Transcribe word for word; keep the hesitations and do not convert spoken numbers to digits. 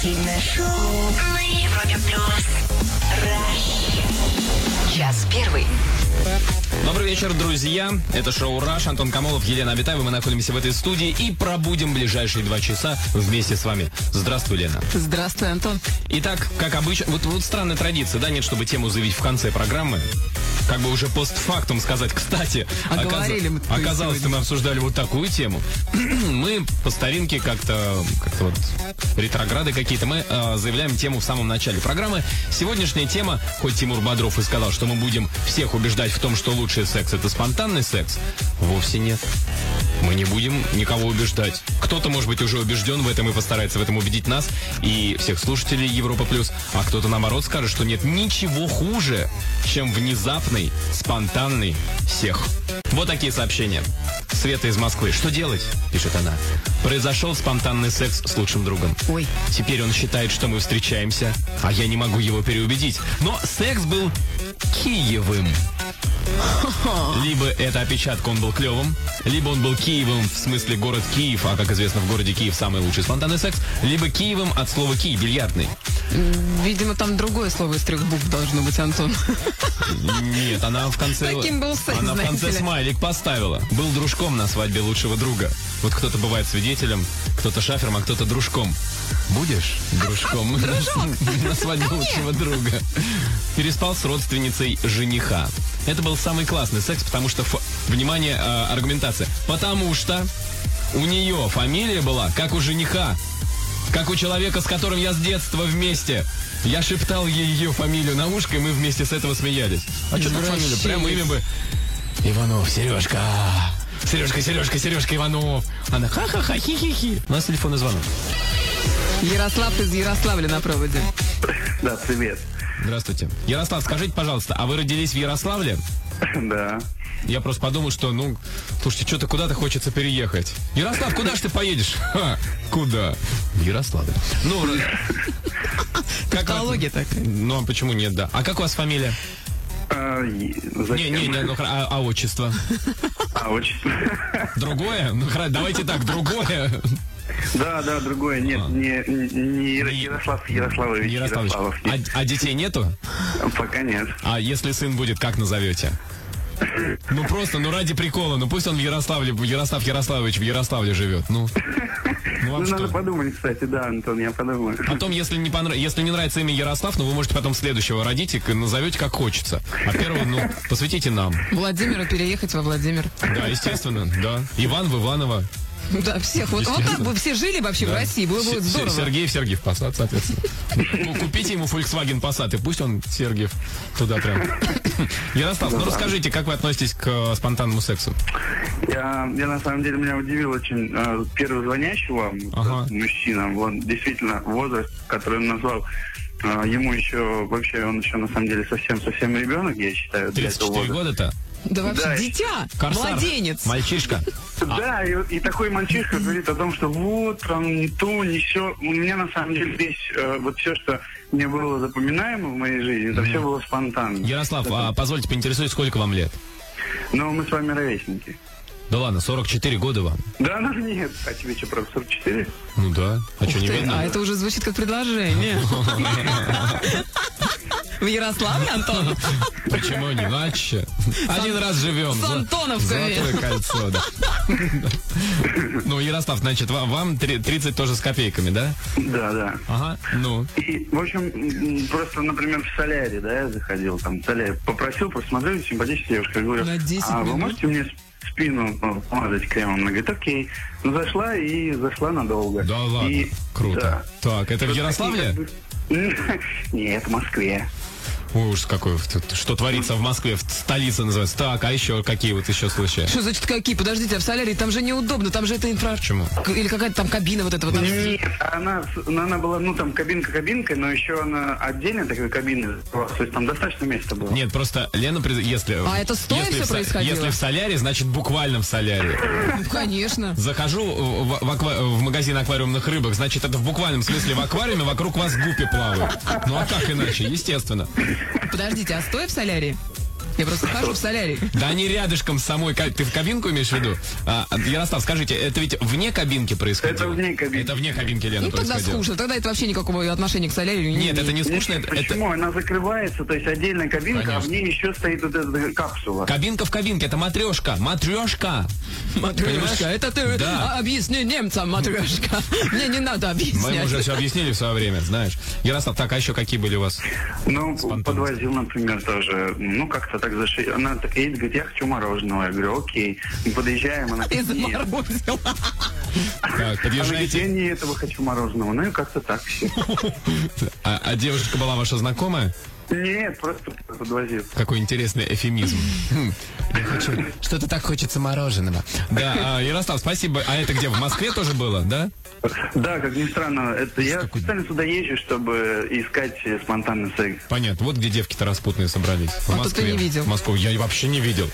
Информативное шоу на Европе Плюс. Rush. Час первый. Добрый вечер, друзья. Это шоу «Раш». Антон Камолов, Елена Абитаева. Мы находимся в этой студии и пробудем ближайшие два часа вместе с вами. Здравствуй, Лена. Здравствуй, Антон. Итак, как обычно, вот, вот странная традиция, да, нет, чтобы тему заявить в конце программы. Как бы уже постфактум сказать, кстати. А оказ... говорили мы Оказалось, мы обсуждали вот такую тему. Мы по старинке как-то, как-то вот ретрограды какие-то, мы э, заявляем тему в самом начале программы. Сегодняшняя тема, хоть Тимур Бодров и сказал, что мы будем всех убеждать в том, что лучший секс — это спонтанный секс, вовсе нет. Мы не будем никого убеждать. Кто-то, может быть, уже убежден в этом и постарается в этом убедить нас и всех слушателей Европа Плюс, а кто-то, наоборот, скажет, что нет ничего хуже, чем внезапный, спонтанный всех. Вот такие сообщения. Света из Москвы. Что делать? Пишет она. Произошел спонтанный секс с лучшим другом. Ой. Теперь он считает, что мы встречаемся, а я не могу его переубедить. Но секс был киевым. Либо это опечатка, он был клевым, либо он был Киевом, в смысле город Киев, а как известно, в городе Киев самый лучший спонтанный секс, либо Киевом от слова «кий», бильярдный. Видимо, там другое слово из трех букв должно быть, Антон. Нет, она в конце... Таким был секс, Она в конце ли. смайлик поставила. Был дружком на свадьбе лучшего друга. Вот кто-то бывает свидетелем, кто-то шафером, а кто-то дружком. Будешь дружком на свадьбе лучшего друга? Переспал с родственницей жениха. Это был самый классный секс, потому что, ф... внимание, э, аргументация. Потому что у нее фамилия была, как у жениха, как у человека, с которым я с детства вместе. Я шептал ей ее фамилию на ушко, и мы вместе с этого смеялись. А что там фамилия? Прямо имя бы... Иванов, Сережка. Сережка, Сережка, Сережка Иванов. Она ха-ха-ха, хи-хи-хи. У нас телефонный звонок. Ярослав из Ярославля на проводе. Да, привет. Здравствуйте. Ярослав, скажите, пожалуйста, а вы родились в Ярославле? Да. Я просто подумал, что, ну, слушайте, что-то куда-то хочется переехать. Ярослав, куда ж ты поедешь? Ха, куда? В Ярославле. Ну, тавтология такая. Ну, а почему нет, да? А как у вас фамилия? А, не, не, не, ну, а, а отчество? А, отчество. Другое? Ну, давайте так, другое. Да, да, другое. Нет, а. не, не Ярослав Ярославович. Ярославович. А, а детей нету? Пока нет. А если сын будет, как назовете? Ну просто, ну ради прикола, ну пусть он в Ярославле, Ярослав Ярославович в Ярославле живет, ну. Ну, вам ну что? Надо подумать, кстати, да, Антон, я подумаю. Потом, если не, понрав... если не нравится имя Ярослав, ну вы можете потом следующего родить и назовете как хочется. А первого, ну, посвятите нам. Владимира переехать во Владимир. Да, естественно, да. Иван в Иваново. Да, всех. Вот, вот так бы все жили вообще, да, в России, было бы здорово. Сергей в Сергиев Посад, соответственно. Купите ему Volkswagen Passat, и пусть он Сергиев туда прям. Ярослав, ну расскажите, как вы относитесь к спонтанному сексу? Я, я на самом деле, меня удивил очень э, первый звонящий вам, ага. мужчина, вот действительно возраст, который он назвал, э, ему еще, вообще, он еще на самом деле совсем-совсем ребенок, я считаю. тридцать четыре года-то? Да вообще да, дитя, Корсар, младенец. Мальчишка. Да, и, и такой мальчишка говорит о том, что вот, там, не то, не все. У меня, на самом деле, весь, э, вот все, что мне было запоминаемо в моей жизни, это mm-hmm. все было спонтанно. Ярослав, это... а позвольте поинтересуюсь, сколько вам лет? Ну, мы с вами ровесники. Да ладно, сорок четыре года вам. Да, ну нет. А тебе что, правда, сорок четыре? Ну да. А что, не видно? А это уже звучит как предложение. В Ярославле, Антон? Почему не иначе? Один раз живем. С Антоновками. Золотое кольцо, да. Ну, Ярослав, значит, вам тридцать тоже с копейками, да? Да, да. Ага, ну. И, в общем, просто, например, в соляре, да, я заходил, там, в соляре, попросил, посмотрел, симпатичная девушка, я говорю, а вы можете мне спину помазать кремом? Она говорит, окей. Ну, зашла и зашла надолго. Да ладно, и, круто. Да. Так, это в Ярославле? Нет, в Москве. Ой, ужас какой. Что творится в Москве, в столице называется. Так, а еще какие вот еще случаи? Что значит какие? Подождите, а в солярии там же неудобно, там же это инфра... Почему? Или какая-то там кабина вот эта вот. Нет, она, она была, ну там кабинка-кабинкой, но еще она отдельная такая кабина, то есть там достаточно места было. Нет, просто Лена, если... А это стоя если все в, происходило? Если в соляре, значит буквально в соляре. Ну, конечно. Захожу в, в, аква... в магазин аквариумных рыбок, значит это в буквальном смысле в аквариуме вокруг вас гуппи плавают. Ну а как иначе, естественно. Подождите, а стоя в солярии? Я просто хожу в солярий. Да они рядышком с самой... Ты в кабинку имеешь в виду? А, Ярослав, скажите, это ведь вне кабинки происходило? Это вне кабинки. Это вне кабинки, Лена, ну, происходило. тогда скучно. Тогда это вообще никакого отношения к солярию не Нет, имеет. это не скучно. Нет, это, почему? это... Она закрывается, то есть отдельная кабинка, Конечно. а в ней еще стоит вот эта капсула. Кабинка в кабинке, это матрешка. Матрешка. Матрешка, это ты Да. объясни немцам, матрешка. Мне не надо Мы объяснять. уже все объяснили в свое время, знаешь. Ярослав, так, а еще какие были у вас? Ну, спонтанности? подвозил, например, тоже. Ну, как-то так зашли. Она так едет, говорит, я хочу мороженого. Я говорю, окей. Мы подъезжаем, она Ты говорит, нет. заморозила. Так, Она говорит, я подъезжайте. не этого хочу мороженого. Ну, и как-то так все. А, а девушка была ваша знакомая? Нет, просто подвозил. Какой интересный эвфемизм. Хм, я хочу- Что-то так хочется мороженого. Да, а, Ярослав, спасибо. А это где, в Москве тоже было, да? Да, как ни странно, это я Какой- специально сюда езжу, чтобы искать э, спонтанный секс. Понятно, вот где девки-то распутные собрались. В А то ты Москве. не видел. В Москву я вообще не видел.